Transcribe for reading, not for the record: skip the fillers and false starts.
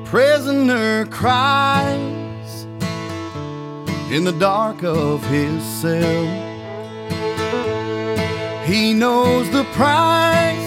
prisoner cries in the dark of his cell. He knows the price